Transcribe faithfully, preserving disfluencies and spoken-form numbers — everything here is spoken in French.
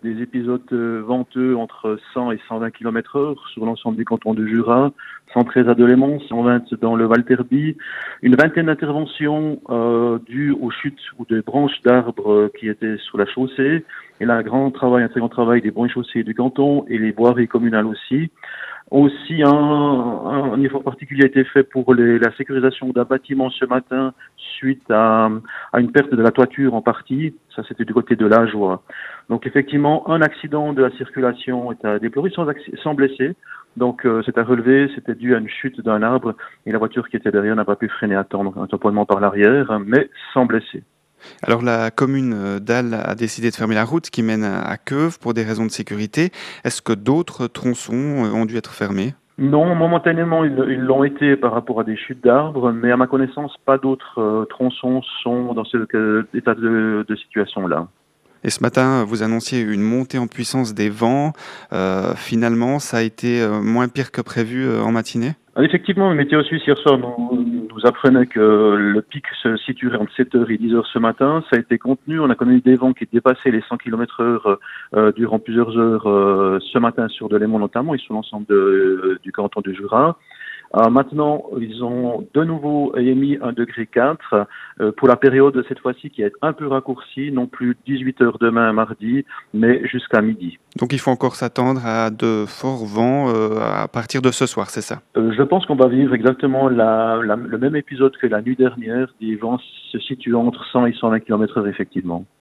des épisodes euh, venteux entre cent et cent vingt kilomètres heure sur l'ensemble du canton de Jura, cent treize à Delémont, cent vingt dans le Val-Terby, une vingtaine d'interventions euh, dues aux chutes ou des branches d'arbres euh, qui étaient sur la chaussée. Et là, un grand travail, un très grand travail des branches chaussées du canton et les voiries communales aussi. Aussi, un, un effort particulier a été fait pour les, la sécurisation d'un bâtiment ce matin suite à, à une perte de la toiture en partie. Ça, c'était du côté de l'Ajoie. Donc, effectivement, un accident de la circulation est à déplorer sans, sans blessés. Donc, euh, c'est à relever. C'était dû à une chute d'un arbre et la voiture qui était derrière n'a pas pu freiner à temps. Donc, un tamponnement par l'arrière, mais sans blessés. Alors la commune d'Al a décidé de fermer la route qui mène à Queuve pour des raisons de sécurité. Est-ce que d'autres tronçons ont dû être fermés? Non, momentanément, ils ils l'ont été par rapport à des chutes d'arbres, mais à ma connaissance, pas d'autres euh, tronçons sont dans cet euh, état de, de situation-là. Et ce matin, vous annonciez une montée en puissance des vents. Euh, finalement, ça a été euh, moins pire que prévu euh, en matinée? Effectivement, le météo suisse hier soir nous, nous apprenait que le pic se situerait entre sept heures et dix heures ce matin. Ça a été contenu. On a connu des vents qui dépassaient les cent kilomètres heure euh, durant plusieurs heures euh, ce matin sur Delémont notamment et sur l'ensemble de, du canton du Jura. Euh, maintenant, ils ont de nouveau émis un degré quatre euh, pour la période cette fois-ci qui est un peu raccourcie, non plus dix-huit heures demain mardi, mais jusqu'à midi. Donc il faut encore s'attendre à de forts vents euh, à partir de ce soir, c'est ça? Euh, je pense qu'on va vivre exactement la, la, le même épisode que la nuit dernière, des vents se situant entre cent et cent vingt kilomètres heure effectivement.